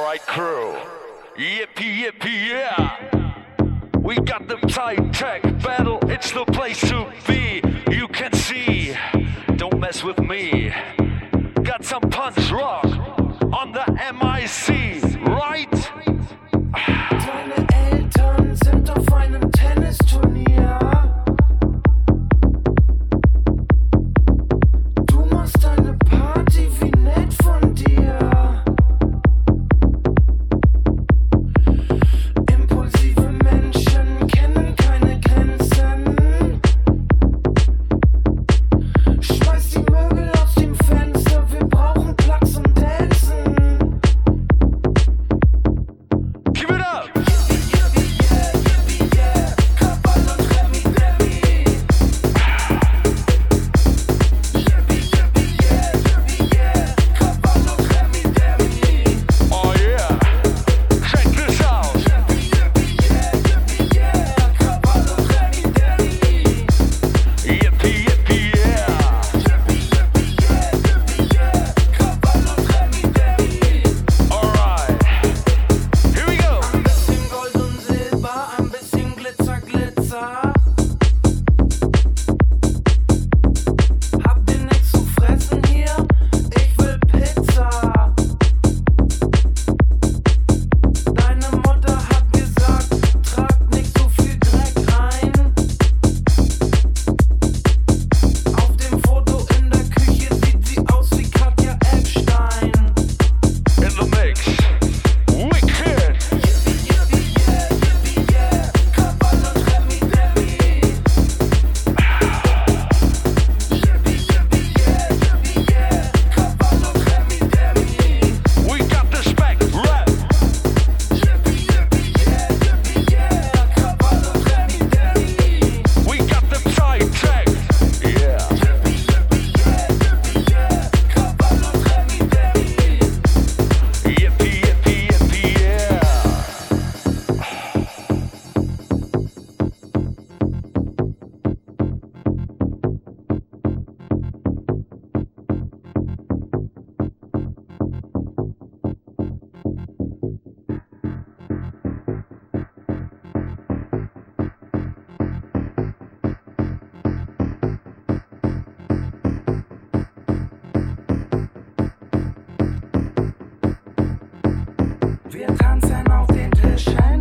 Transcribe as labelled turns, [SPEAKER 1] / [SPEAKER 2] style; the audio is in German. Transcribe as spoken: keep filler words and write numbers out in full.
[SPEAKER 1] Alright crew, yippee yippee yeah. We got the tight tech battle, it's the place to be. You can see, don't mess with me. Got some punch rock on the M I C, right?
[SPEAKER 2] Deine Eltern sind auf einem Tennisturnier. Du machst eine Party, wie nett von dir. Impulsive Menschen kennen keine Grenzen. Schmeiß die Möbel aus dem Fenster, wir brauchen Plugs und Dancen.
[SPEAKER 1] Give it up! Oh yeah, check this out. Yippee yippee yeah. Alright, here we go.
[SPEAKER 2] Ein bisschen Gold und Silber, ein bisschen Glitzer, Glitzer. Habt ihr nichts zu fressen hier? Ich will Pizza. Deine Mutter hat gesagt, trag nicht so viel Dreck rein. Auf dem Foto in der Küche sieht sie aus wie Katja Epstein.
[SPEAKER 1] In the mix, wicked. We got the spec rap. We got the tight tech. Yeah. Yippee yippee yippee yeah.
[SPEAKER 2] Wir tanzen auf den Tischen.